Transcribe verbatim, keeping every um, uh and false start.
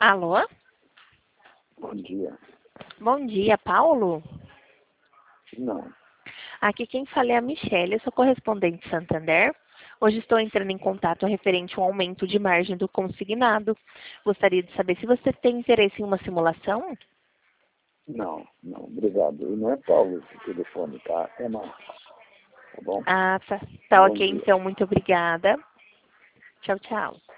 Alô? Bom dia. Bom dia, Paulo? Não. Aqui quem fala é a Michelle, eu sou correspondente Santander. Hoje estou entrando em contato referente ao aumento de margem do consignado. Gostaria de saber se você tem interesse em uma simulação? Não, não, obrigado. E não é Paulo esse telefone, tá? É Marcos. Tá bom? Ah, tá. Tá Bom ok, dia. então. Muito obrigada. Tchau, tchau.